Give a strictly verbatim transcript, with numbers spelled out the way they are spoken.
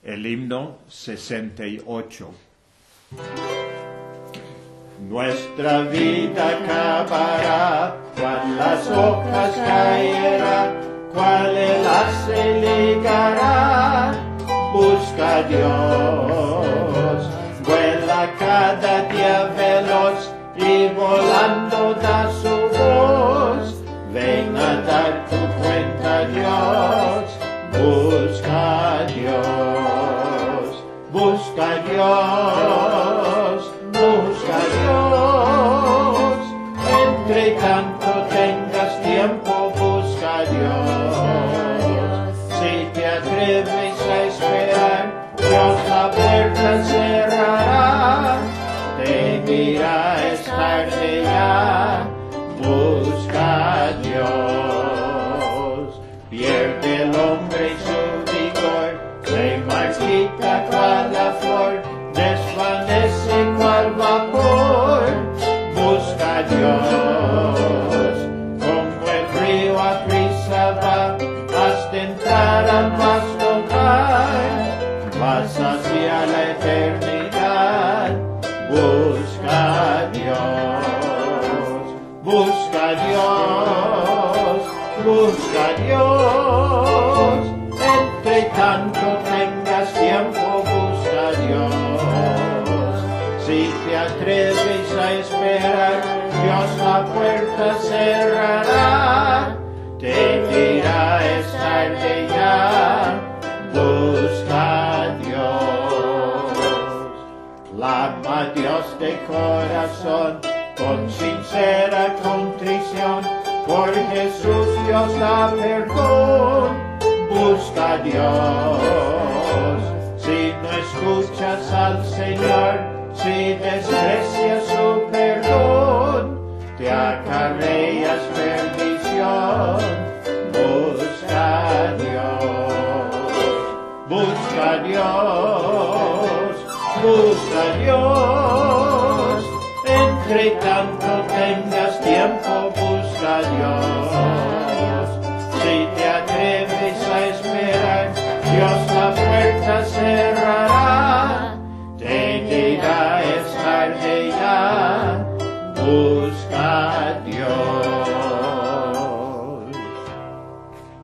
el himno sesenta y ocho. Nuestra vida acabará, cual las hojas caerá, cual el hace ligará. Busca a Dios, vuela cada día veloz y volando da su voz. Ven a dar tu cuenta a Dios, busca a Dios, busca a Dios, busca a Dios. Entre tanto tengas tiempo, busca a Dios. Si te atreves a esperar, Dios la puerta cerrará. Te dirá es tarde ya, busca a Dios. Pierde el hombre su vigor, se marchita cual la flor, desvanece cual vapor. Busca a Dios, como el río aprisa va, hasta entrar al vasto mar, vas hacia la eternidad. Busca a Dios, busca a Dios, busca a Dios. Entre tanto tengas tiempo, busca a Dios. Si te atreves a esperar, Dios la puerta cerrará. Te dirá es tarde ya, busca a Dios. Clama a Dios de corazón, con sincera contrición, por Jesús Dios da perdón. Busca a Dios, si no escuchas al Señor, si desprecias su perdón, te acarreas perdición. Busca a Dios, busca a Dios, busca a Dios. Entre tanto tengas tiempo, busca a Dios.